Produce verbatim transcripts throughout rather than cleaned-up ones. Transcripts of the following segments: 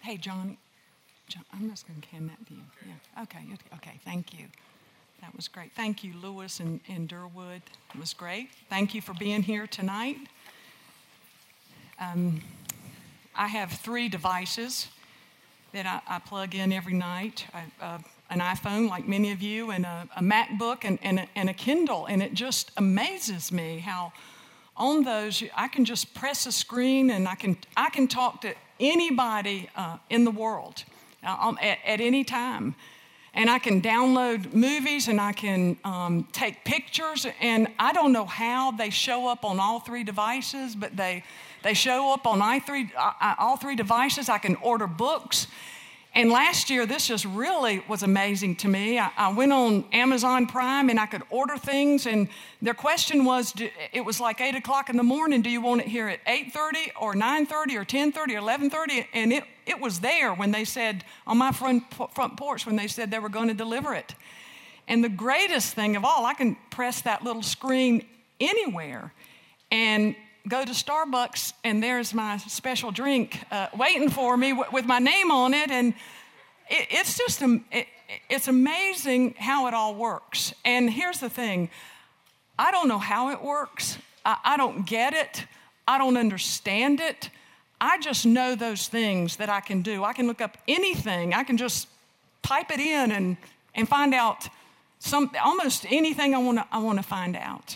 Hey, Johnny. John, I'm just going to hand that to you. Yeah. Okay. Okay. Thank you. That was great. Thank you, Lewis and, and Durwood. It was great. Thank you for being here tonight. Um, I have three devices that I, I plug in every night. I, uh, an iPhone, like many of you, and a, a MacBook, and, and, a, and a Kindle. And it just amazes me how on those I can just press a screen and I can I can talk to anybody uh, in the world uh, at, at any time. And I can download movies and I can um, take pictures. And I don't know how they show up on all three devices, but they they show up on I three, uh, all three devices. I can order books. And last year, this just really was amazing to me. I, I went on Amazon Prime and I could order things. And their question was, it was like eight o'clock in the morning. Do you want it here at eight thirty or nine thirty or ten thirty or eleven thirty? And it, it was there when they said, on my front, front porch, when they said they were going to deliver it. And the greatest thing of all, I can press that little screen anywhere and go to Starbucks, and there's my special drink uh, waiting for me w- with my name on it. And it, it's just, um, it, it's amazing how it all works. And here's the thing. I don't know how it works. I, I don't get it. I don't understand it. I just know those things that I can do. I can look up anything. I can just type it in and, and find out some, almost anything I want to I want to find out.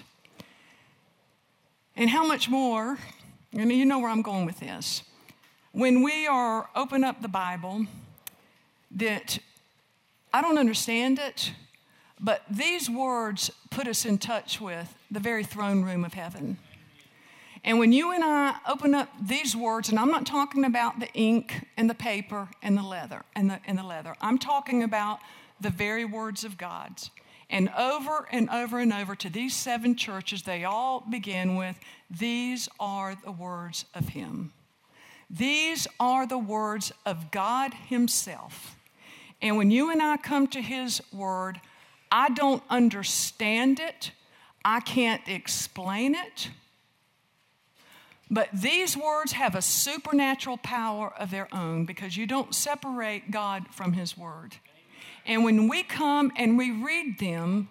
And how much more, I mean, you know where I'm going with this. When we are open up the Bible, that I don't understand it, but these words put us in touch with the very throne room of heaven. And when you and I open up these words, and I'm not talking about the ink and the paper and the leather and the and the leather. I'm talking about the very words of God's. And over and over and over to these seven churches, they all begin with, these are the words of him. These are the words of God himself. And when you and I come to his word, I don't understand it. I can't explain it. But these words have a supernatural power of their own because you don't separate God from his word. And when we come and we read them,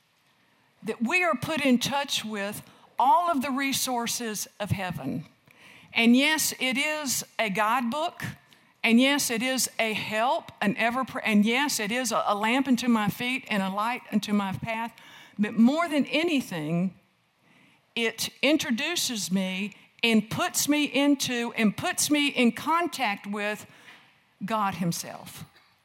that we are put in touch with all of the resources of heaven. And yes, it is a guidebook. And yes, it is a help, an ever, and yes, it is a, a lamp unto my feet and a light unto my path. But more than anything, it introduces me and puts me into and puts me in contact with God himself.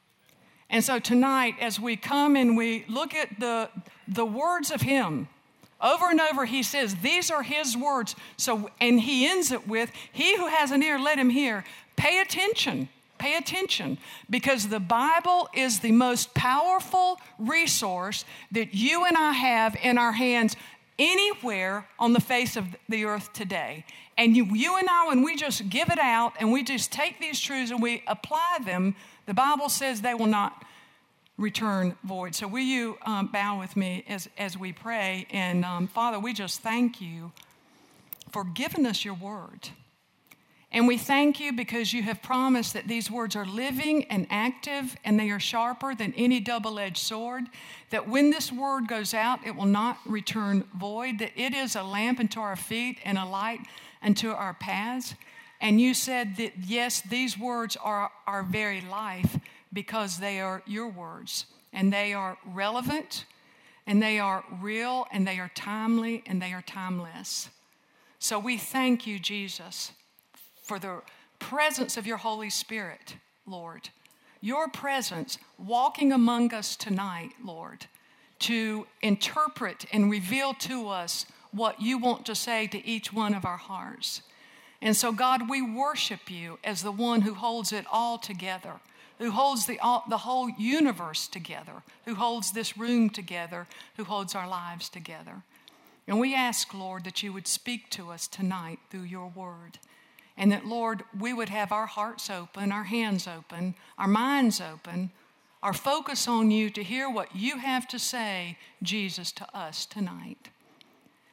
And so tonight, as we come and we look at the, the words of him, over and over he says, these are his words. So, and he ends it with, he who has an ear, let him hear. Pay attention, pay attention, because the Bible is the most powerful resource that you and I have in our hands anywhere on the face of the earth today. And you, you and I, when we just give it out and we just take these truths and we apply them, the Bible says they will not return void. So will you um, bow with me as, as we pray? And um, Father, we just thank you for giving us your word. And we thank you because you have promised that these words are living and active and they are sharper than any double-edged sword, that when this word goes out, it will not return void, that it is a lamp unto our feet and a light unto our paths. And you said that, yes, these words are our very life because they are your words. And they are relevant, and they are real, and they are timely, and they are timeless. So we thank you, Jesus, for the presence of your Holy Spirit, Lord. Your presence walking among us tonight, Lord, to interpret and reveal to us what you want to say to each one of our hearts. And so, God, we worship you as the one who holds it all together, who holds the, all, the whole universe together, who holds this room together, who holds our lives together. And we ask, Lord, that you would speak to us tonight through your word. And that, Lord, we would have our hearts open, our hands open, our minds open, our focus on you to hear what you have to say, Jesus, to us tonight.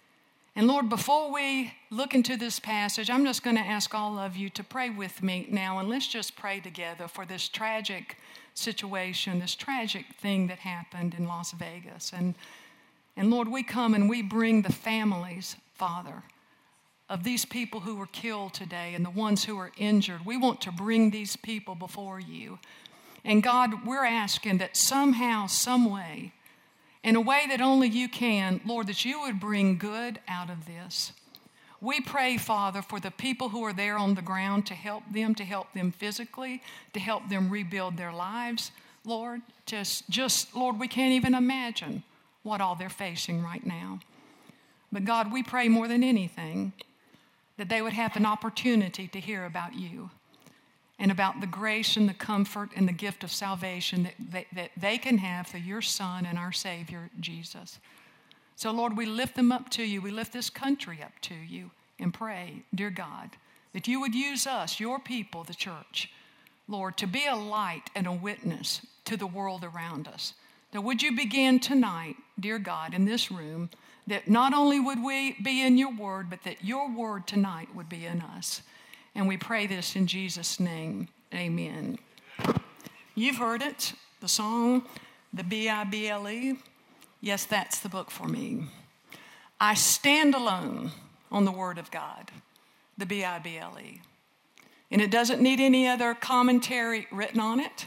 And Lord, before we look into this passage, I'm just going to ask all of you to pray with me now, and let's just pray together for this tragic situation, this tragic thing that happened in Las Vegas. And, and Lord, we come and we bring the families, Father, of these people who were killed today and the ones who are injured. We want to bring these people before you. And God, we're asking that somehow, some way, in a way that only you can, Lord, that you would bring good out of this. We pray, Father, for the people who are there on the ground to help them, to help them physically, to help them rebuild their lives. Lord, just, just, Lord, we can't even imagine what all they're facing right now. But God, we pray more than anything that they would have an opportunity to hear about you and about the grace and the comfort and the gift of salvation that, that, that they can have through your Son and our Savior, Jesus. So, Lord, we lift them up to you. We lift this country up to you and pray, dear God, that you would use us, your people, the church, Lord, to be a light and a witness to the world around us. That would you begin tonight, dear God, in this room, that not only would we be in your word, but that your word tonight would be in us. And we pray this in Jesus' name. Amen. You've heard it, the song, the B I B L E. Yes, that's the book for me. I stand alone on the Word of God, the B I B L E. And it doesn't need any other commentary written on it.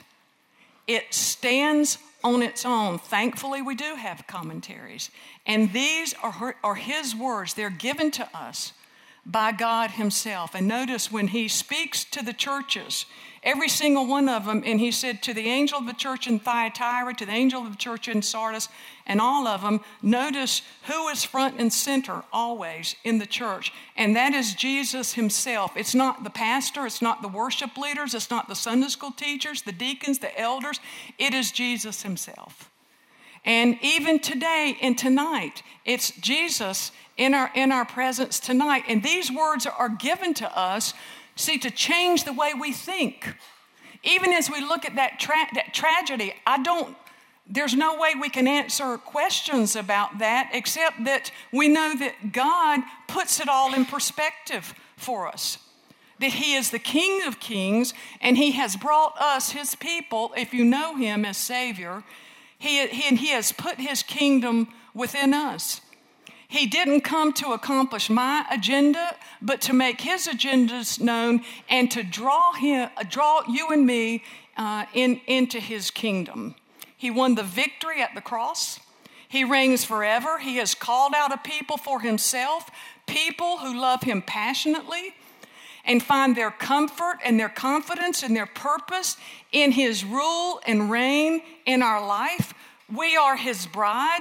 It stands on its own. Thankfully, we do have commentaries. And these are, her, are His words. They're given to us by God Himself. And notice when He speaks to the churches, every single one of them, and He said to the angel of the church in Thyatira, to the angel of the church in Sardis, and all of them, notice who is front and center always in the church, and that is Jesus Himself. It's not the pastor, it's not the worship leaders, it's not the Sunday school teachers, the deacons, the elders. It is Jesus Himself. And even today and tonight, it's Jesus in our in our presence tonight. And these words are given to us, see, to change the way we think. Even as we look at that, tra- that tragedy, I don't, there's no way we can answer questions about that except that we know that God puts it all in perspective for us. That He is the King of Kings, and He has brought us, His people, if you know Him as Savior, He, he, and He has put His kingdom within us. He didn't come to accomplish my agenda, but to make His agendas known and to draw him, draw you and me uh, in, into His kingdom. He won the victory at the cross. He reigns forever. He has called out a people for Himself, people who love Him passionately and find their comfort and their confidence and their purpose in His rule and reign in our life. We are His bride.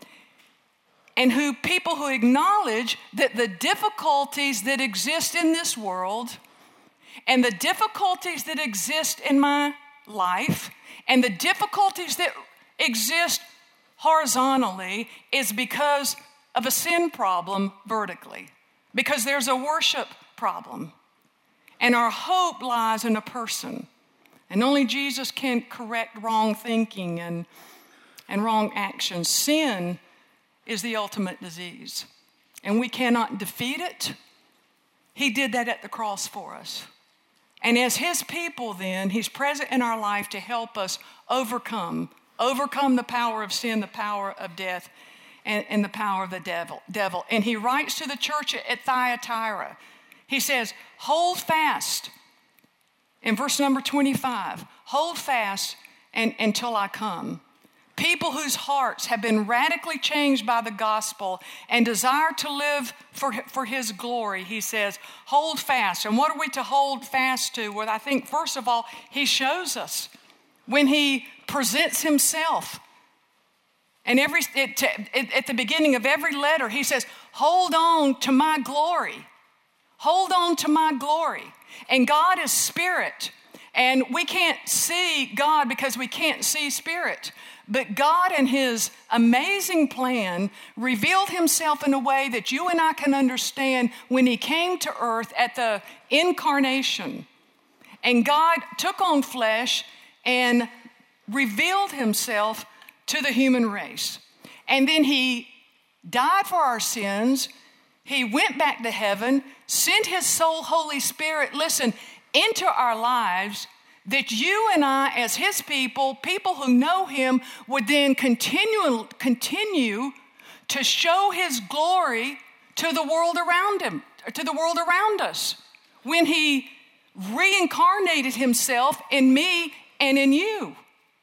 And who people who acknowledge that the difficulties that exist in this world and the difficulties that exist in my life and the difficulties that exist horizontally is because of a sin problem vertically, because there's a worship problem. And our hope lies in a person. And only Jesus can correct wrong thinking and, and wrong actions. Sin is the ultimate disease, and we cannot defeat it. He did that at the cross for us. And as His people then, He's present in our life to help us overcome, overcome the power of sin, the power of death, and, and the power of the devil, devil. And He writes to the church at Thyatira. He says, hold fast. In verse number twenty-five, hold fast and, until I come. People whose hearts have been radically changed by the gospel and desire to live for, for His glory, He says, hold fast. And what are we to hold fast to? Well, I think, first of all, He shows us when He presents Himself. And every it, it, at the beginning of every letter, He says, hold on to my glory. Hold on to my glory. And God is spirit. And we can't see God because we can't see spirit. But God, in His amazing plan, revealed Himself in a way that you and I can understand when He came to earth at the incarnation. And God took on flesh and revealed Himself to the human race. And then He died for our sins, He went back to heaven, sent his soul, Holy Spirit, listen, into our lives, that you and I, as his people, people who know him, would then continue, continue to show his glory to the world around him, to the world around us, when he reincarnated himself in me and in you.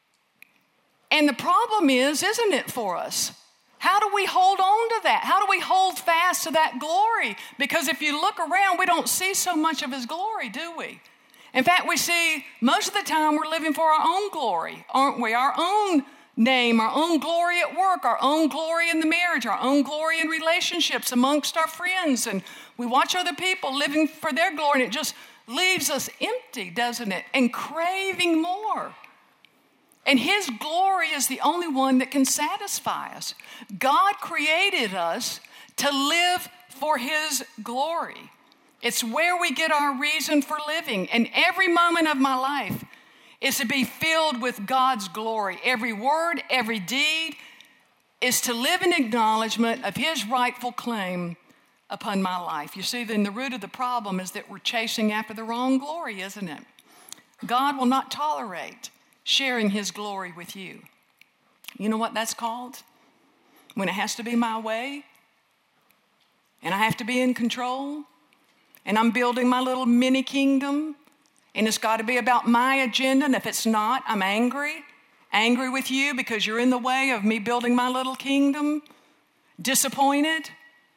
And the problem is, isn't it, for us? How do we hold on to that? How do we hold fast to that glory? Because if you look around, we don't see so much of his glory, do we? In fact, we see most of the time we're living for our own glory, aren't we? Our own name, our own glory at work, our own glory in the marriage, our own glory in relationships amongst our friends. And we watch other people living for their glory, and it just leaves us empty, doesn't it? And craving more. And his glory is the only one that can satisfy us. God created us to live for his glory. It's where we get our reason for living. And every moment of my life is to be filled with God's glory. Every word, every deed is to live in acknowledgement of his rightful claim upon my life. You see, then the root of the problem is that we're chasing after the wrong glory, isn't it? God will not tolerate sharing his glory with you. You know what that's called? When it has to be my way, and I have to be in control, and I'm building my little mini kingdom, and it's got to be about my agenda, and if it's not, I'm angry. Angry with you because you're in the way of me building my little kingdom. Disappointed,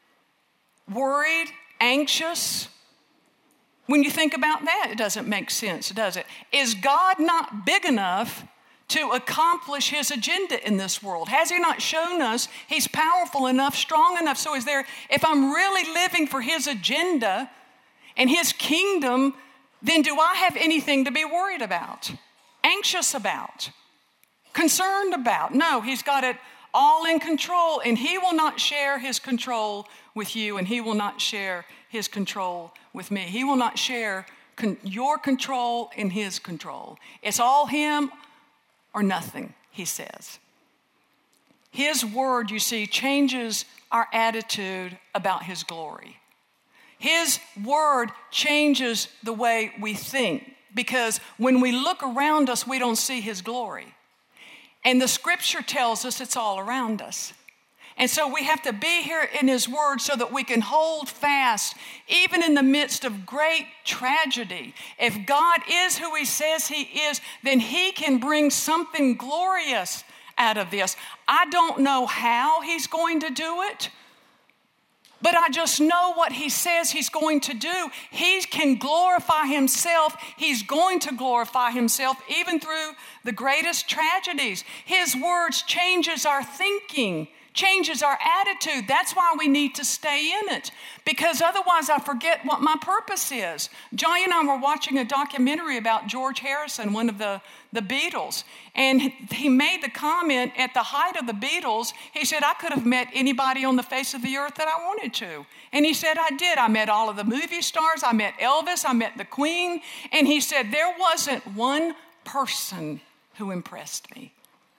worried, anxious. When you think about that, it doesn't make sense, does it? Is God not big enough to accomplish his agenda in this world? Has he not shown us he's powerful enough, strong enough? So is there, if I'm really living for his agenda and his kingdom, then do I have anything to be worried about, anxious about, concerned about? No, he's got it all in control, and he will not share his control with you, and he will not share his control with me. He will not share con- your control in his control. It's all him or nothing, he says. His word, you see, changes our attitude about his glory. His word changes the way we think, because when we look around us, we don't see his glory. And the scripture tells us it's all around us. And so we have to be here in his word so that we can hold fast, even in the midst of great tragedy. If God is who he says he is, then he can bring something glorious out of this. I don't know how he's going to do it, but I just know what he says he's going to do. He can glorify himself. He's going to glorify himself even through the greatest tragedies. His words changes our thinking, changes our attitude. That's why we need to stay in it, because otherwise I forget what my purpose is. Johnny and I were watching a documentary about George Harrison, one of the, the Beatles, and he made the comment at the height of the Beatles, he said, I could have met anybody on the face of the earth that I wanted to. And he said, I did. I met all of the movie stars. I met Elvis. I met the Queen. And he said, there wasn't one person who impressed me.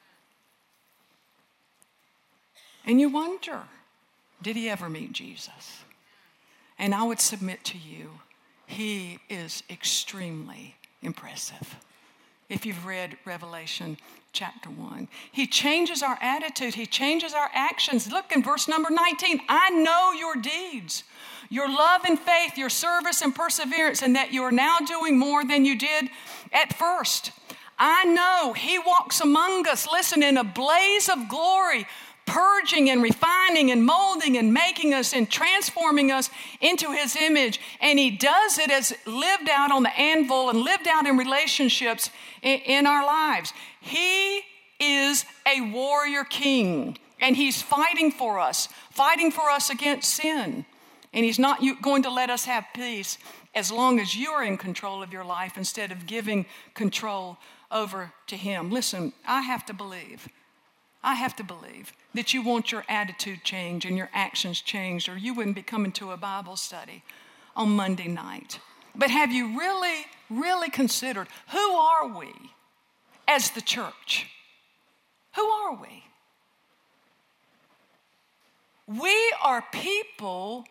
And you wonder, did he ever meet Jesus? And I would submit to you, he is extremely impressive. If you've read Revelation chapter one, he changes our attitude. He changes our actions. Look in verse number nineteen. I know your deeds, your love and faith, your service and perseverance, and that you are now doing more than you did at first. I know he walks among us, listen, in a blaze of glory, purging and refining and molding and making us and transforming us into his image. And he does it as lived out on the anvil and lived out in relationships in, in our lives. He is a warrior king, and he's fighting for us, fighting for us against sin. And he's not going to let us have peace as long as you're in control of your life instead of giving control over to him. Listen, I have to believe I have to believe that you want your attitude changed and your actions changed, or you wouldn't be coming to a Bible study on Monday night. But have you really, really considered, who are we as the church? Who are we? We are people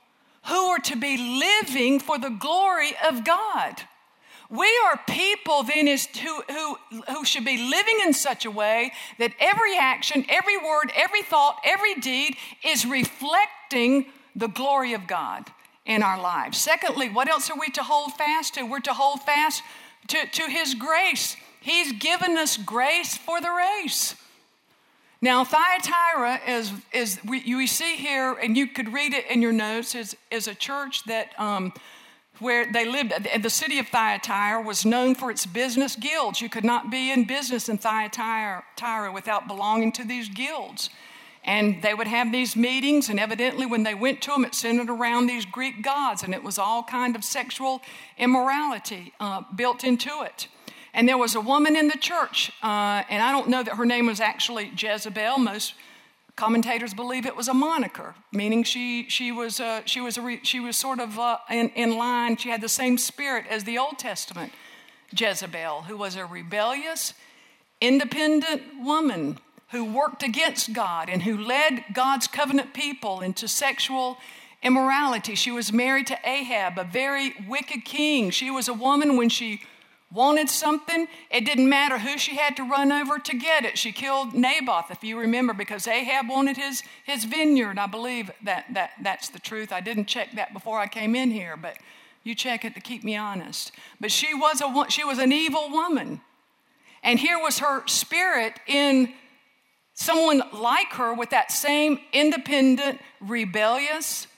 who are to be living for the glory of God. We are people then is who, who, who should be living in such a way that every action, every word, every thought, every deed is reflecting the glory of God in our lives. Secondly, what else are we to hold fast to? We're to hold fast to, to his grace. He's given us grace for the race. Now, Thyatira is, is we, you see here, and you could read it in your notes, is, is a church that um, where they lived. The city of Thyatira was known for its business guilds. You could not be in business in Thyatira without belonging to these guilds. And they would have these meetings, and evidently when they went to them, it centered around these Greek gods, and it was all kind of sexual immorality uh, built into it. And there was a woman in the church, uh, and I don't know that her name was actually Jezebel. Most commentators believe it was a moniker, meaning she she was uh, she was a re, she was sort of uh, in, in line. She had the same spirit as the Old Testament Jezebel, who was a rebellious, independent woman who worked against God and who led God's covenant people into sexual immorality. She was married to Ahab, a very wicked king. She was a woman when she wanted something, it didn't matter who she had to run over to get it. She killed Naboth, if you remember, because Ahab wanted his, his vineyard. I believe that, that that's the truth. I didn't check that before I came in here, but you check it to keep me honest. But she was a she was an evil woman. And here was her spirit in someone like her with that same independent, rebellious,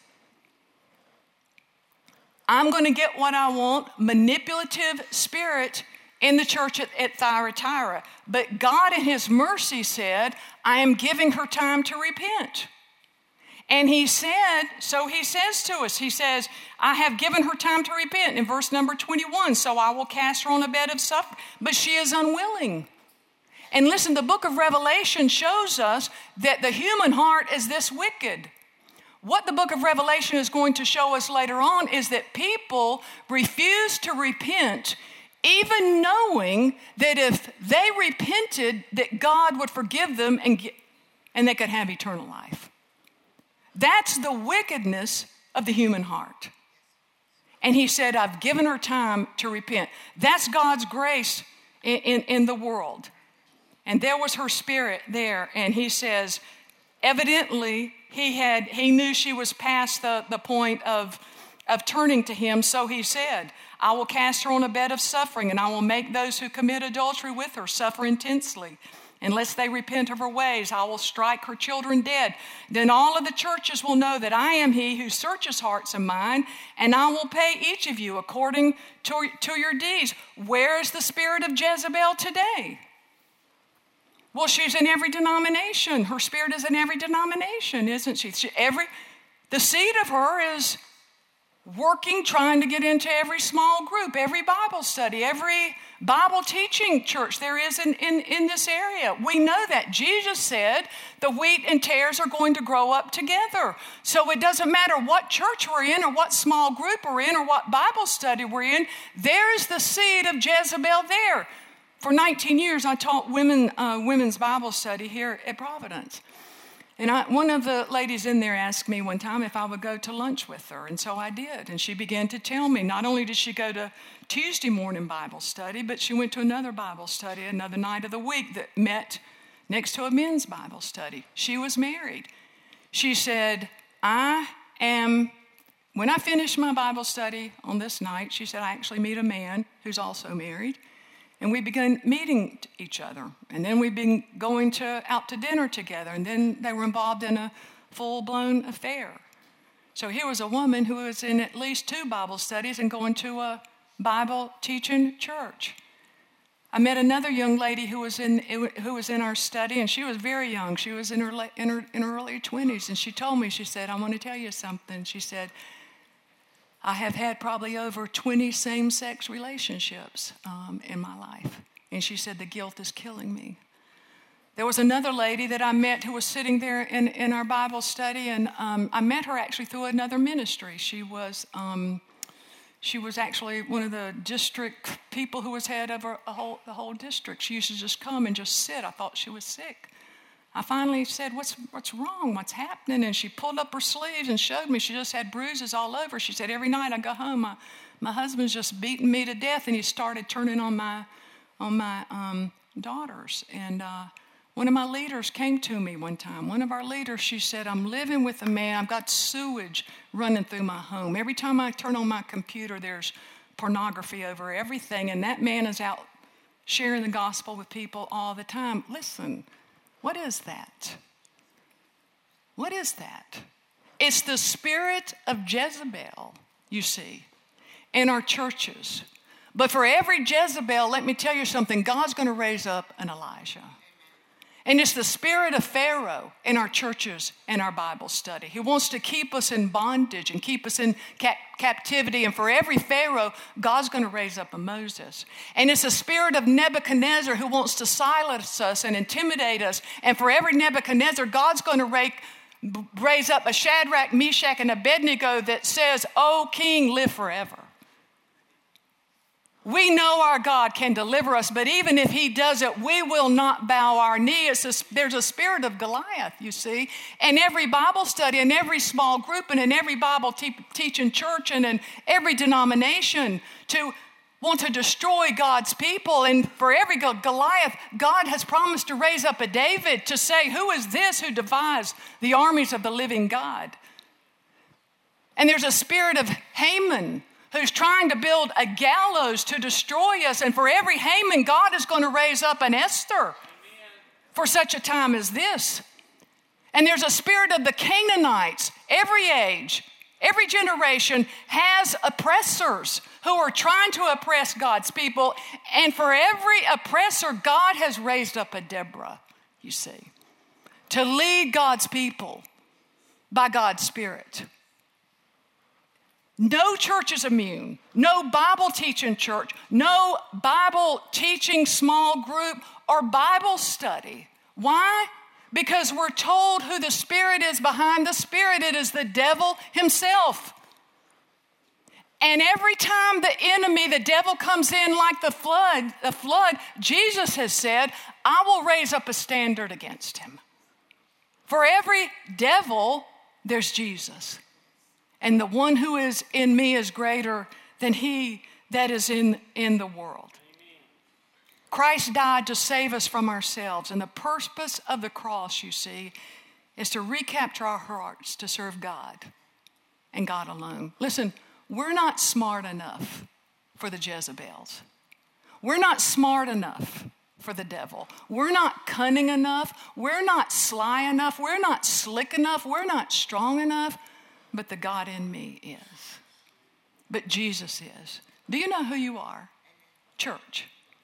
I'm going to get what I want, manipulative spirit in the church at, at Thyatira. But God in his mercy said, I am giving her time to repent. And he said, so he says to us, he says, I have given her time to repent in verse number twenty-one, so I will cast her on a bed of suffering, but she is unwilling. And listen, the book of Revelation shows us that the human heart is this wicked. What the book of Revelation is going to show us later on is that people refuse to repent, even knowing that if they repented, that God would forgive them and, get, and they could have eternal life. That's the wickedness of the human heart. And he said, I've given her time to repent. That's God's grace in, in, in the world. And there was her spirit there. And he says, evidently, he had he knew she was past the, the point of, of turning to him. So he said, I will cast her on a bed of suffering, and I will make those who commit adultery with her suffer intensely. Unless they repent of her ways, I will strike her children dead. Then all of the churches will know that I am he who searches hearts and mind, and I will pay each of you according to, to your deeds. Where is the spirit of Jezebel today? Well, she's in every denomination. Her spirit is in every denomination, isn't she? she every, the seed of her is working, trying to get into every small group, every Bible study, every Bible teaching church there is in, in, in this area. We know that. Jesus said the wheat and tares are going to grow up together. So it doesn't matter what church we're in or what small group we're in or what Bible study we're in, there's the seed of Jezebel there. For nineteen years, I taught women uh, women's Bible study here at Providence. And I, one of the ladies in there asked me one time if I would go to lunch with her, and so I did. And she began to tell me, not only did she go to Tuesday morning Bible study, but she went to another Bible study another night of the week that met next to a men's Bible study. She was married. She said, I am, when I finish my Bible study on this night, she said, I actually meet a man who's also married. And we began meeting each other. And then we've been going to out to dinner together. And then they were involved in a full-blown affair. So here was a woman who was in at least two Bible studies and going to a Bible teaching church. I met another young lady who was in who was in our study, and she was very young. She was in her in her, in her early twenties. And she told me, she said, I want to tell you something. She said, I have had probably over twenty same-sex relationships um, in my life. And she said, the guilt is killing me. There was another lady that I met who was sitting there in, in our Bible study, and um, I met her actually through another ministry. She was um, she was actually one of the district people who was head of a whole, the whole district. She used to just come and just sit. I thought she was sick. I finally said, what's, what's wrong? What's happening? And she pulled up her sleeves and showed me. She just had bruises all over. She said, every night I go home, my, my husband's just beating me to death. And he started turning on my, on my um, daughters. And uh, one of my leaders came to me one time. One of our leaders, she said, I'm living with a man. I've got sewage running through my home. Every time I turn on my computer, there's pornography over everything. And that man is out sharing the gospel with people all the time. Listen. What is that? What is that? It's the spirit of Jezebel, you see, in our churches. But for every Jezebel, let me tell you something, God's going to raise up an Elijah. And it's the spirit of Pharaoh in our churches and our Bible study. He wants to keep us in bondage and keep us in cap- captivity. And for every Pharaoh, God's going to raise up a Moses. And it's the spirit of Nebuchadnezzar who wants to silence us and intimidate us. And for every Nebuchadnezzar, God's going to raise, raise up a Shadrach, Meshach, and Abednego that says, "O King, live forever." We know our God can deliver us, but even if he does it, we will not bow our knee. It's a, there's a spirit of Goliath, you see. And every Bible study and every small group and in every Bible te- teaching church and in every denomination to want to destroy God's people. And for every Goliath, God has promised to raise up a David to say, who is this who defies the armies of the living God? And there's a spirit of Haman who's trying to build a gallows to destroy us. And for every Haman, God is going to raise up an Esther. Amen. For such a time as this. And there's a spirit of the Canaanites. Every age, every generation has oppressors who are trying to oppress God's people. And for every oppressor, God has raised up a Deborah, you see, to lead God's people by God's Spirit. No church is immune. No Bible teaching church. No Bible teaching small group or Bible study. Why? Because we're told who the Spirit is behind the Spirit. It is the devil himself. And every time the enemy, the devil comes in like the flood, the flood, Jesus has said, I will raise up a standard against him. For every devil, there's Jesus. And the one who is in me is greater than he that is in, in the world. Amen. Christ died to save us from ourselves. And the purpose of the cross, you see, is to recapture our hearts to serve God and God alone. Listen, we're not smart enough for the Jezebels. We're not smart enough for the devil. We're not cunning enough. We're not sly enough. We're not slick enough. We're not strong enough. But the God in me is. But Jesus is. Do you know who you are? Church.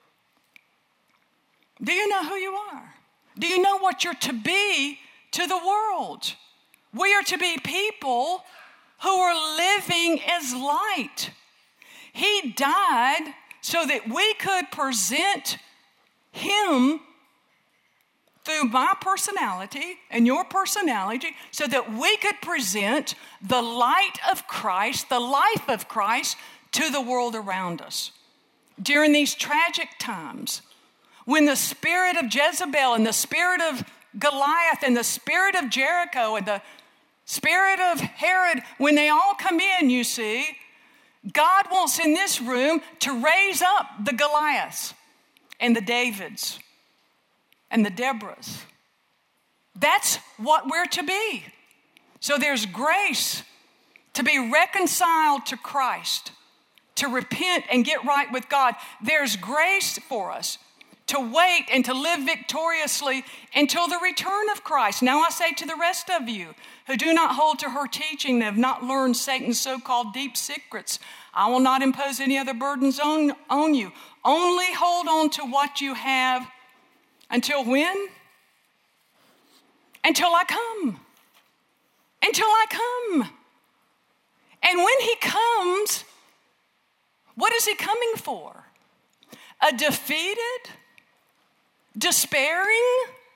Do you know who you are? Do you know what you're to be to the world? We are to be people who are living as light. He died so that we could present him through my personality and your personality, so that we could present the light of Christ, the life of Christ, to the world around us. During these tragic times, when the spirit of Jezebel and the spirit of Goliath and the spirit of Jericho and the spirit of Herod, when they all come in, you see, God wants in this room to raise up the Goliaths and the Davids and the Deborahs. That's what we're to be. So there's grace to be reconciled to Christ, to repent and get right with God. There's grace for us to wait and to live victoriously until the return of Christ. Now I say to the rest of you who do not hold to her teaching, that have not learned Satan's so-called deep secrets, I will not impose any other burdens on, on you. Only hold on to what you have. Until when? Until I come. Until I come. And when he comes, what is he coming for? A defeated, despairing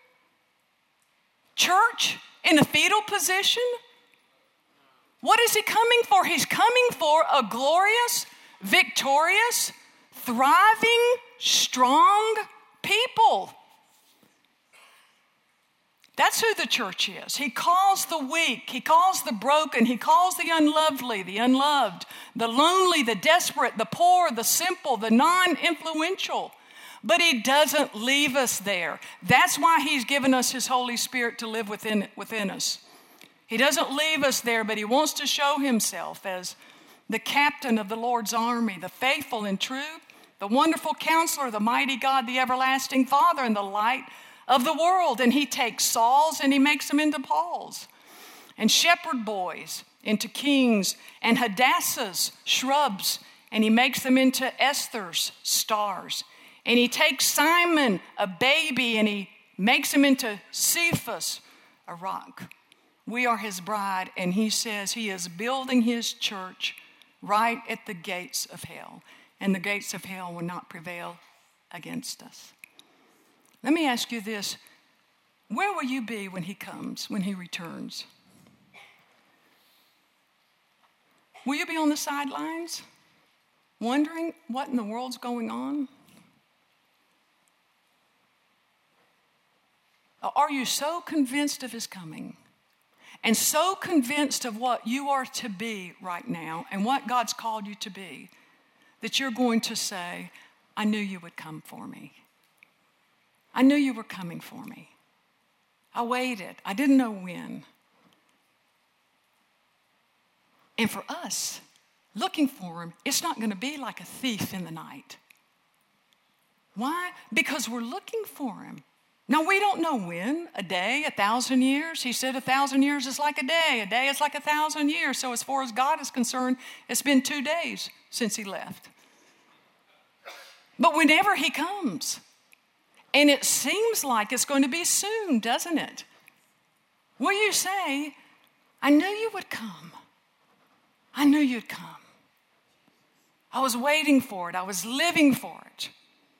church in a fetal position? What is he coming for? He's coming for a glorious, victorious, thriving, strong people. That's who the church is. He calls the weak, he calls the broken, he calls the unlovely, the unloved, the lonely, the desperate, the poor, the simple, the non-influential. But he doesn't leave us there. That's why he's given us his Holy Spirit to live within, within us. He doesn't leave us there, but he wants to show himself as the captain of the Lord's army, the faithful and true, the wonderful counselor, the mighty God, the everlasting Father, and the light of the world. And he takes Sauls and he makes them into Pauls, and shepherd boys into kings, and Hadassahs, shrubs, and he makes them into Esther's, stars. And he takes Simon, a baby, and he makes him into Cephas, a rock. We are his bride, and he says he is building his church right at the gates of hell, and the gates of hell will not prevail against us. Let me ask you this. Where will you be when he comes, when he returns? Will you be on the sidelines, wondering what in the world's going on? Are you so convinced of his coming and so convinced of what you are to be right now and what God's called you to be that you're going to say, I knew you would come for me. I knew you were coming for me. I waited. I didn't know when. And for us, looking for him, it's not going to be like a thief in the night. Why? Because we're looking for him. Now, we don't know when, a day, a thousand years. He said a thousand years is like a day. A day is like a thousand years. So as far as God is concerned, it's been two days since he left. But whenever he comes, and it seems like it's going to be soon, doesn't it? Will you say, I knew you would come. I knew you'd come. I was waiting for it. I was living for it.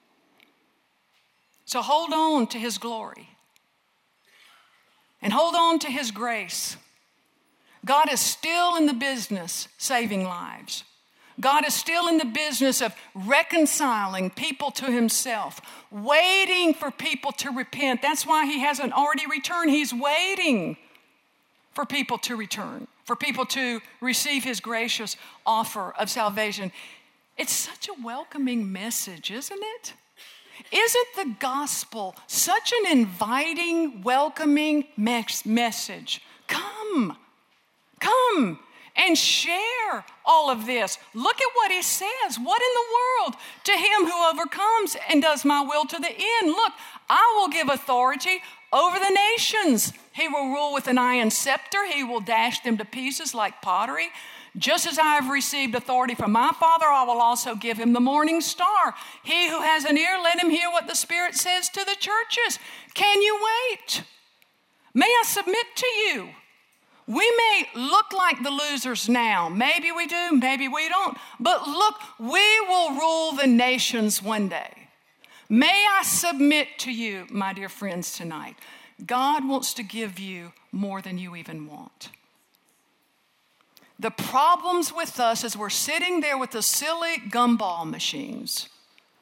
So hold on to his glory and hold on to his grace. God is still in the business saving lives. God is still in the business of reconciling people to himself, waiting for people to repent. That's why he hasn't already returned. He's waiting for people to return, for people to receive his gracious offer of salvation. It's such a welcoming message, isn't it? Isn't the gospel such an inviting, welcoming message? Come, come and share all of this. Look at what he says. What in the world? To him who overcomes and does my will to the end. Look, I will give authority over the nations. He will rule with an iron scepter. He will dash them to pieces like pottery. Just as I have received authority from my Father, I will also give him the morning star. He who has an ear, let him hear what the Spirit says to the churches. Can you wait? May I submit to you? We may look like the losers now. Maybe we do, maybe we don't. But look, we will rule the nations one day. May I submit to you, my dear friends, tonight. God wants to give you more than you even want. The problems with us is we're sitting there with the silly gumball machines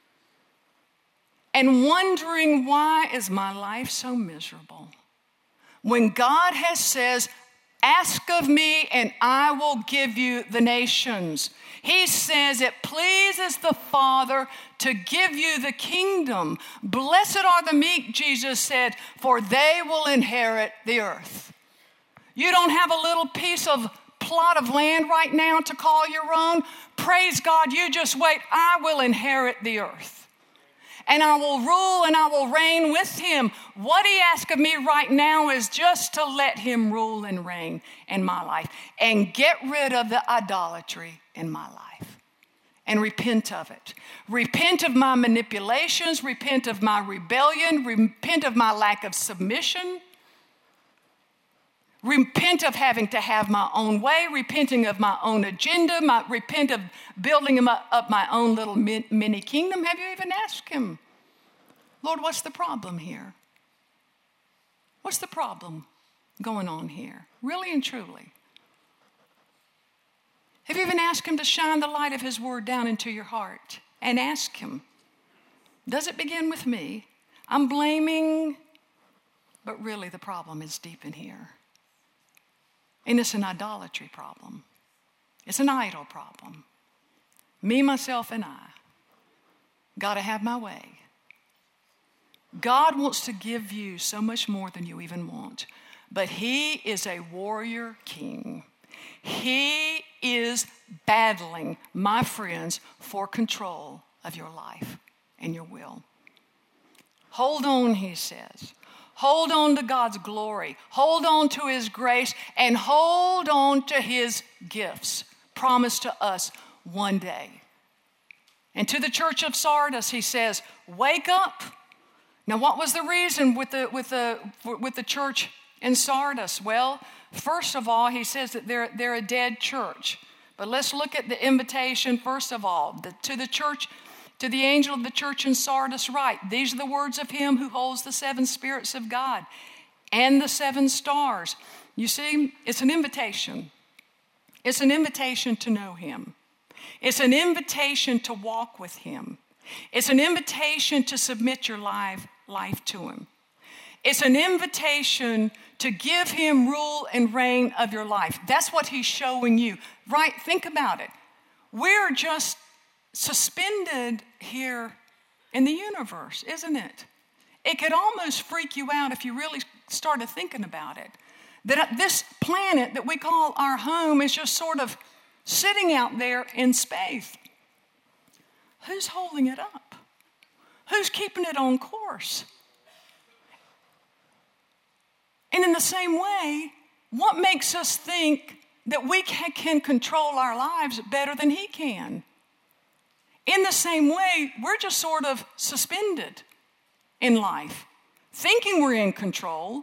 and wondering, why is my life so miserable? When God has says, ask of me and I will give you the nations. He says it pleases the Father to give you the kingdom. Blessed are the meek, Jesus said, for they will inherit the earth. You don't have a little piece of plot of land right now to call your own. Praise God, you just wait. I will inherit the earth. And I will rule and I will reign with him. What he asks of me right now is just to let him rule and reign in my life and get rid of the idolatry in my life and repent of it. Repent of my manipulations, repent of my rebellion, repent of my lack of submission. Repent of having to have my own way, repenting of my own agenda, my, repent of building up my own little mini kingdom. Have you even asked him, Lord, what's the problem here? What's the problem going on here? Really and truly. Have you even asked him to shine the light of his word down into your heart and ask him, does it begin with me? I'm blaming but really the problem is deep in here. And it's an idolatry problem. It's an idol problem. Me, myself, and I got to have my way. God wants to give you so much more than you even want. But he is a warrior king. He is battling, my friends, for control of your life and your will. Hold on, he says. Hold on to God's glory. Hold on to his grace. And hold on to his gifts promised to us one day. And to the church of Sardis, he says, wake up. Now, what was the reason with the, with the, with the church in Sardis? Well, first of all, he says that they're, they're a dead church. But let's look at the invitation first of all. The, to the church, to the angel of the church in Sardis, write, these are the words of him who holds the seven spirits of God and the seven stars. You see, it's an invitation. It's an invitation to know him. It's an invitation to walk with him. It's an invitation to submit your life, life to him. It's an invitation to give him rule and reign of your life. That's what he's showing you. Right? Think about it. We're just suspended here in the universe, isn't it? It could almost freak you out if you really started thinking about it. That this planet that we call our home is just sort of sitting out there in space. Who's holding it up? Who's keeping it on course? And in the same way, what makes us think that we can control our lives better than he can? In the same way, we're just sort of suspended in life, thinking we're in control.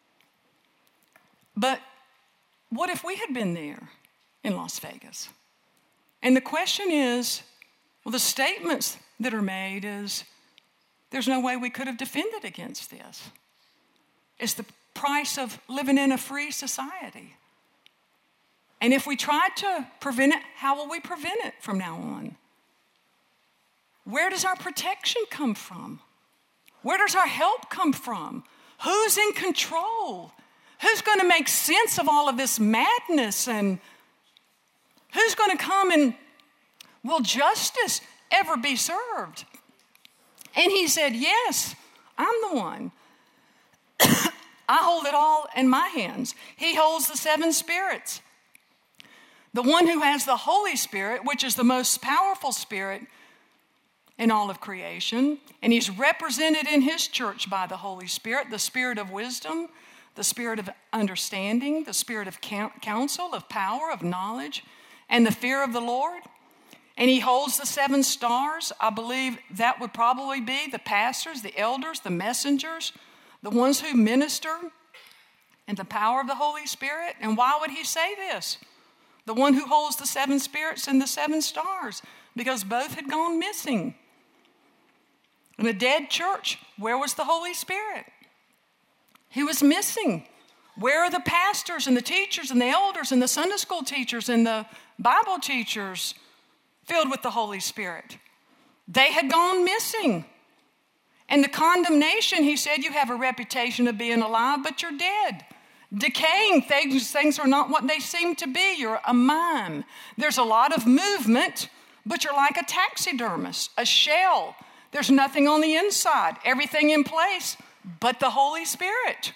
But what if we had been there in Las Vegas? And the question is, well, the statements that are made is, there's no way we could have defended against this. It's the price of living in a free society. And if we tried to prevent it, how will we prevent it from now on? Where does our protection come from? Where does our help come from? Who's in control? Who's going to make sense of all of this madness? And who's going to come and will justice ever be served? And he said, yes, I'm the one. I hold it all in my hands. He holds the seven spirits. The one who has the Holy Spirit, which is the most powerful spirit in all of creation. And he's represented in his church by the Holy Spirit, the spirit of wisdom, the spirit of understanding, the spirit of counsel, of power, of knowledge, and the fear of the Lord. And he holds the seven stars. I believe that would probably be the pastors, the elders, the messengers, the ones who minister in the power of the Holy Spirit. And why would he say this? The one who holds the seven spirits and the seven stars, because both had gone missing. In a dead church, where was the Holy Spirit? He was missing. Where are the pastors and the teachers and the elders and the Sunday school teachers and the Bible teachers filled with the Holy Spirit? They had gone missing. And the condemnation, he said, you have a reputation of being alive, but you're dead. Decaying things, things are not what they seem to be. You're a mime. There's a lot of movement, but you're like a taxidermist, a shell. There's nothing on the inside. Everything in place but the Holy Spirit.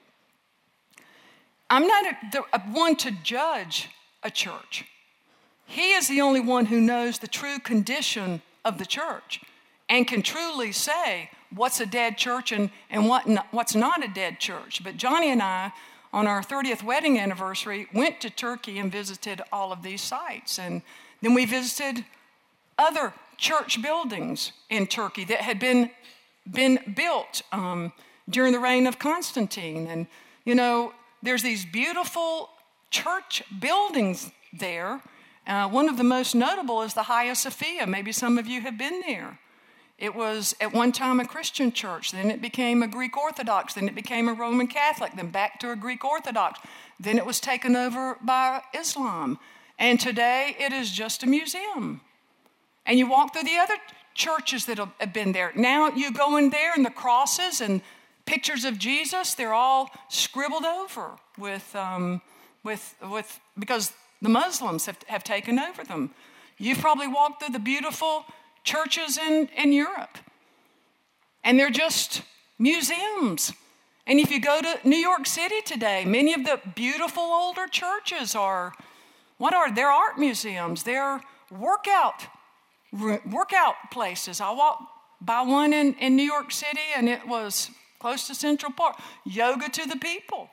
I'm not a, the, a one to judge a church. He is the only one who knows the true condition of the church and can truly say what's a dead church and, and what not, what's not a dead church. But Johnny and I, on our thirtieth wedding anniversary, went to Turkey and visited all of these sites. And then we visited other church buildings in Turkey that had been, been built um, during the reign of Constantine. And, you know, there's these beautiful church buildings there. Uh, one of the most notable is the Hagia Sophia. Maybe some of you have been there. It was at one time a Christian church, then it became a Greek Orthodox, then it became a Roman Catholic, then back to a Greek Orthodox. Then it was taken over by Islam. And today it is just a museum. And you walk through the other churches that have been there. Now you go in there and the crosses and pictures of Jesus, they're all scribbled over with, um, with, with because the Muslims have, have taken over them. You've probably walked through the beautiful churches in, in Europe, and they're just museums. And if you go to New York City today, many of the beautiful older churches are, what are, they're art museums, they're workout, workout places. I walked by one in, in New York City, and it was close to Central Park, yoga to the people.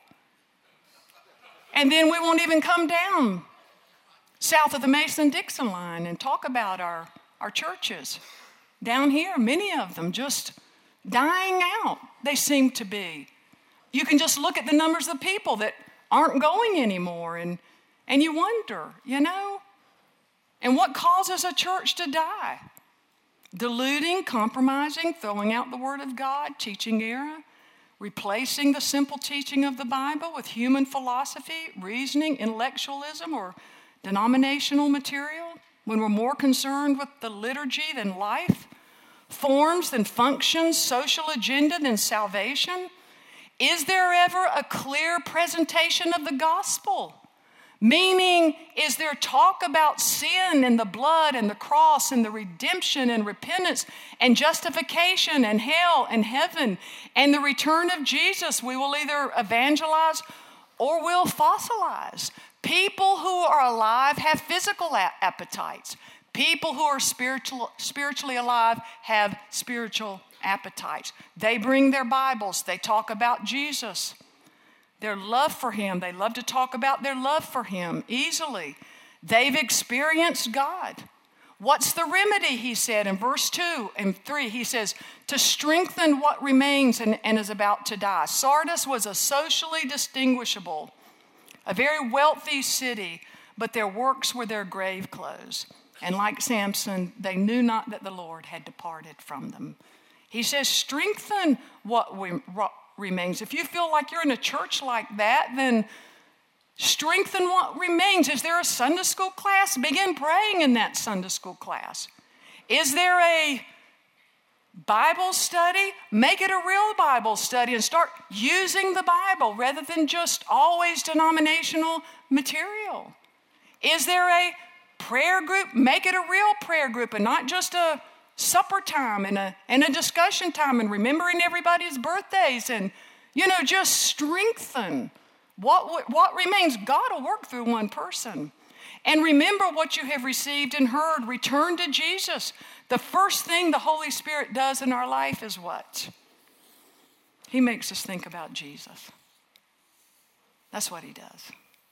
And then we won't even come down south of the Mason-Dixon line and talk about our, our churches. Down here, many of them just dying out, they seem to be. You can just look at the numbers of people that aren't going anymore, and, and you wonder, you know, and what causes a church to die? Diluting, compromising, throwing out the Word of God, teaching error, replacing the simple teaching of the Bible with human philosophy, reasoning, intellectualism, or denominational material, when we're more concerned with the liturgy than life, forms than functions, social agenda than salvation. Is there ever a clear presentation of the gospel? Meaning, is there talk about sin and the blood and the cross and the redemption and repentance and justification and hell and heaven and the return of Jesus? We will either evangelize or we'll fossilize. People who are alive have physical a- appetites. People who are spiritual, spiritually alive have spiritual appetites. They bring their Bibles. They talk about Jesus, their love for him. They love to talk about their love for him easily. They've experienced God. What's the remedy, he said in verse two and three? He says, to strengthen what remains and, and is about to die. Sardis was a socially distinguishable, a very wealthy city, but their works were their grave clothes. And like Samson, they knew not that the Lord had departed from them. He says, strengthen what we, remains. If you feel like you're in a church like that, then strengthen what remains. Is there a Sunday school class? Begin praying in that Sunday school class. Is there a Bible study? Make it a real Bible study and start using the Bible rather than just always denominational material. Is there a prayer group? Make it a real prayer group and not just a supper time and a, and a discussion time and remembering everybody's birthdays, and, you know, just strengthen what, what remains. God will work through one person. And remember what you have received and heard. Return to Jesus. The first thing the Holy Spirit does in our life is what? He makes us think about Jesus. That's what he does.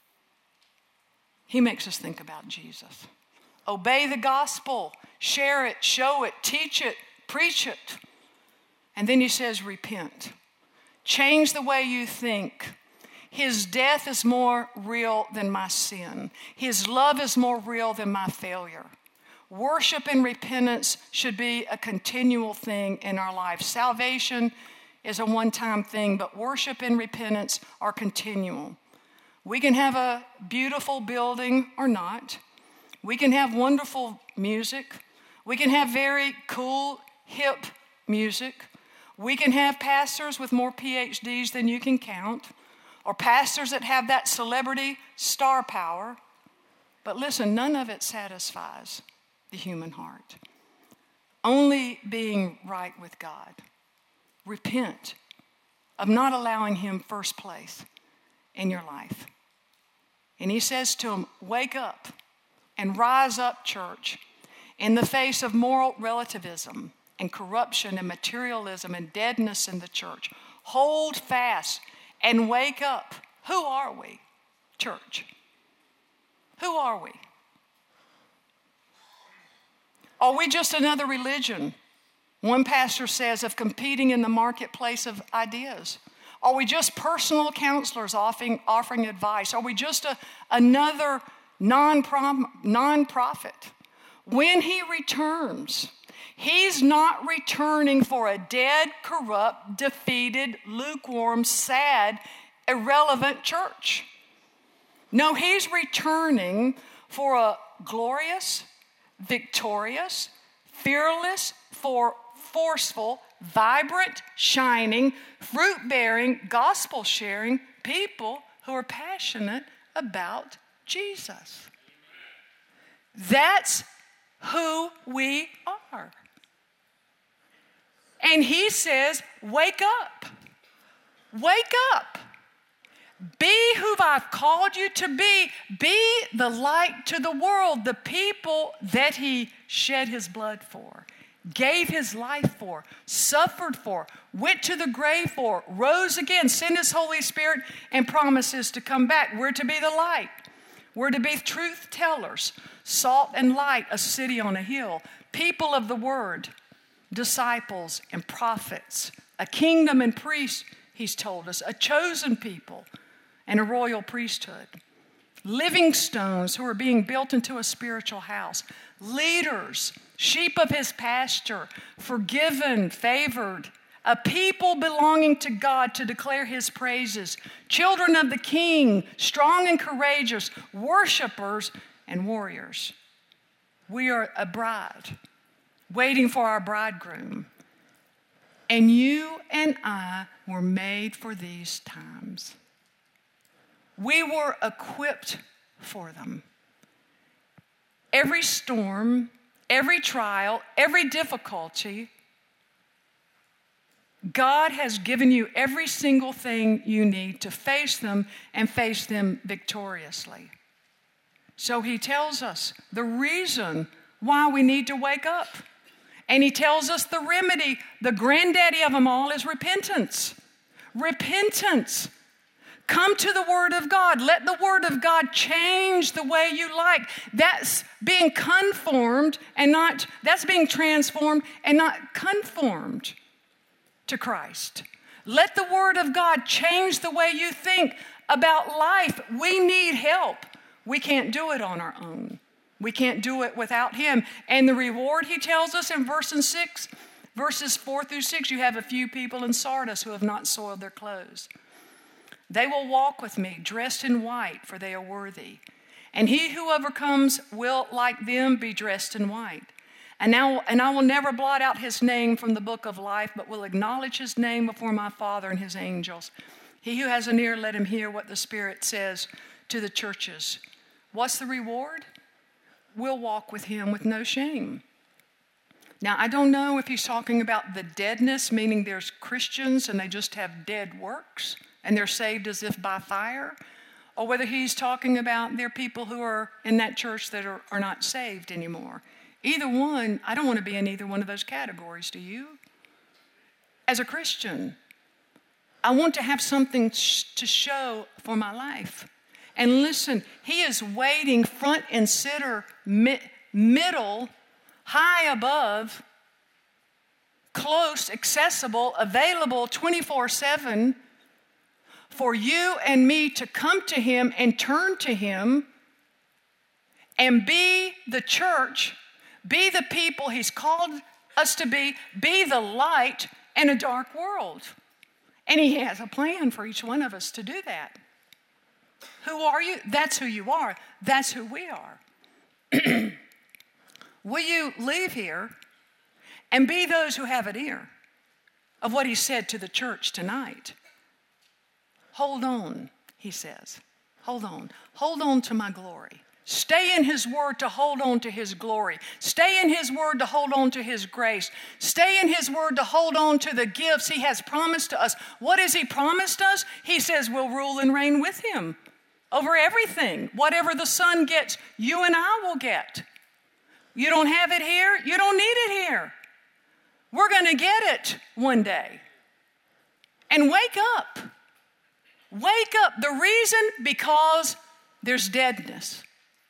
He makes us think about Jesus. Obey the gospel, share it, show it, teach it, preach it. And then he says, repent. Change the way you think. His death is more real than my sin. His love is more real than my failure. Worship and repentance should be a continual thing in our life. Salvation is a one-time thing, but worship and repentance are continual. We can have a beautiful building or not. We can have wonderful music. We can have very cool, hip music. We can have pastors with more P H Ds than you can count, or pastors that have that celebrity star power. But listen, none of it satisfies the human heart. Only being right with God. Repent of not allowing him first place in your life. And he says to him, wake up and rise up, church, in the face of moral relativism and corruption and materialism and deadness in the church. Hold fast and wake up. Who are we, church? Who are we? Are we just another religion? One pastor says of competing in the marketplace of ideas. Are we just personal counselors offering, offering advice? Are we just a, another non-profit? When he returns, he's not returning for a dead, corrupt, defeated, lukewarm, sad, irrelevant church. No, he's returning for a glorious, victorious, fearless, for forceful, vibrant, shining, fruit-bearing, gospel-sharing people who are passionate about Jesus. That's who we are. And he says, wake up. Wake up. Be who I've called you to be. Be the light to the world, the people that he shed his blood for, gave his life for, suffered for, went to the grave for, rose again, sent his Holy Spirit, and promises to come back. We're to be the light. We're to be truth tellers, salt and light, a city on a hill, people of the word, disciples and prophets, a kingdom and priests, he's told us, a chosen people and a royal priesthood, living stones who are being built into a spiritual house, leaders, sheep of his pasture, forgiven, favored, a people belonging to God to declare his praises, children of the King, strong and courageous, worshipers and warriors. We are a bride waiting for our bridegroom. And you and I were made for these times. We were equipped for them. Every storm, every trial, every difficulty, God has given you every single thing you need to face them and face them victoriously. So he tells us the reason why we need to wake up. And he tells us the remedy, the granddaddy of them all, is repentance. Repentance. Come to the Word of God. Let the Word of God change the way you like. That's being conformed and not, that's being transformed and not conformed to Christ. Let the Word of God change the way you think about life. We need help. We can't do it on our own. We can't do it without him. And the reward, he tells us in verse six, verses four through six, you have a few people in Sardis who have not soiled their clothes. They will walk with me, dressed in white, for they are worthy. And he who overcomes will, like them, be dressed in white. And, now, and I will never blot out his name from the book of life, but will acknowledge his name before my Father and his angels. He who has an ear, let him hear what the Spirit says to the churches. What's the reward? We'll walk with him with no shame. Now, I don't know if he's talking about the deadness, meaning there's Christians and they just have dead works and they're saved as if by fire, or whether he's talking about there are people who are in that church that are, are not saved anymore. Either one, I don't want to be in either one of those categories, do you? As a Christian, I want to have something sh- to show for my life. And listen, he is waiting front and center, mi- middle, high above, close, accessible, available twenty-four seven for you and me to come to him and turn to him and be the church, be the people he's called us to be, be the light in a dark world. And he has a plan for each one of us to do that. Who are you? That's who you are. That's who we are. Will you leave here and be those who have an ear of what he said to the church tonight? Hold on, he says. Hold on. Hold on to my glory. Stay in his word to hold on to his glory. Stay in his word to hold on to his grace. Stay in his word to hold on to the gifts he has promised to us. What has he promised us? He says we'll rule and reign with him over everything. Whatever the Son gets, you and I will get. You don't have it here, you don't need it here. We're going to get it one day. And wake up. Wake up. The reason, because there's deadness.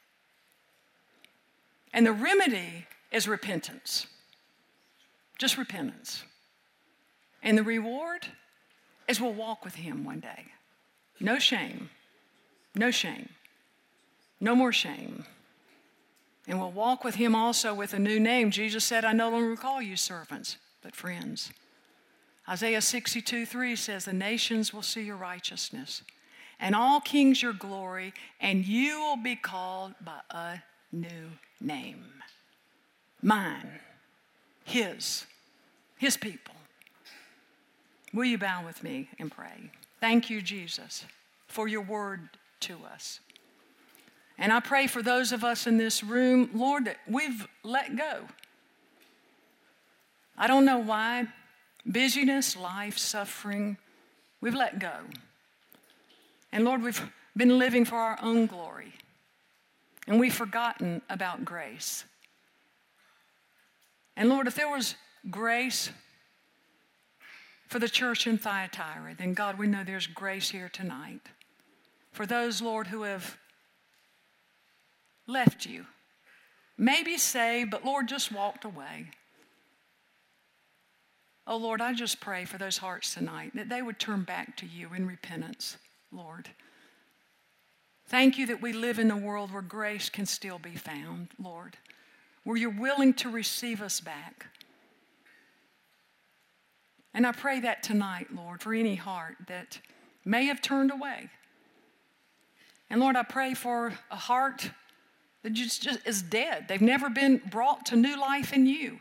And the remedy is repentance. Just repentance. And the reward is we'll walk with him one day. No shame. No shame. No more shame. And we'll walk with him also with a new name. Jesus said, I no longer call you servants, but friends. Isaiah sixty-two three says, the nations will see your righteousness, and all kings your glory, and you will be called by a new name. Mine. His, His people. Will you bow with me and pray? Thank you, Jesus, for your word to us. And I pray for those of us in this room, Lord, that we've let go. I don't know why. Busyness, life, suffering, we've let go. And Lord, we've been living for our own glory. And we've forgotten about grace. And Lord, if there was grace for the church in Thyatira, then God, we know there's grace here tonight. For those, Lord, who have left you, maybe saved, but Lord, just walked away. Oh Lord, I just pray for those hearts tonight, that they would turn back to you in repentance, Lord. Thank you that we live in a world where grace can still be found, Lord, where you're willing to receive us back. And I pray that tonight, Lord, for any heart that may have turned away. And Lord, I pray for a heart that just, just is dead. They've never been brought to new life in you.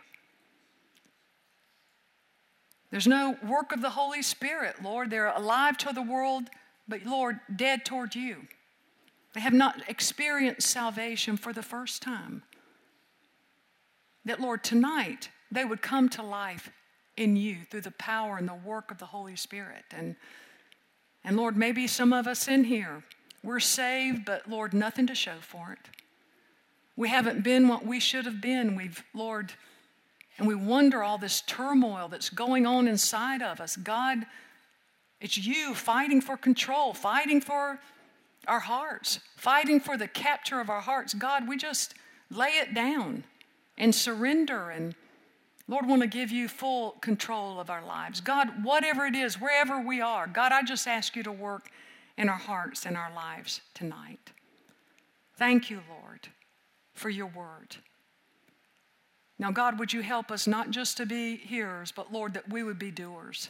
There's no work of the Holy Spirit, Lord. They're alive to the world, but Lord, dead toward you. They have not experienced salvation for the first time. That, Lord, tonight they would come to life in you through the power and the work of the Holy Spirit. And, and Lord, maybe some of us in here, we're saved, but Lord, nothing to show for it. We haven't been what we should have been. We've, Lord, and we wonder all this turmoil that's going on inside of us. God, it's you fighting for control, fighting for our hearts, fighting for the capture of our hearts. God, we just lay it down and surrender and, Lord, want to give you full control of our lives. God, whatever it is, wherever we are, God, I just ask you to work in our hearts and our lives tonight. Thank you, Lord, for your word. Now, God, would you help us not just to be hearers, but, Lord, that we would be doers.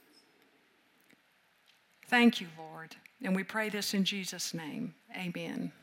Thank you, Lord. And we pray this in Jesus' name. Amen.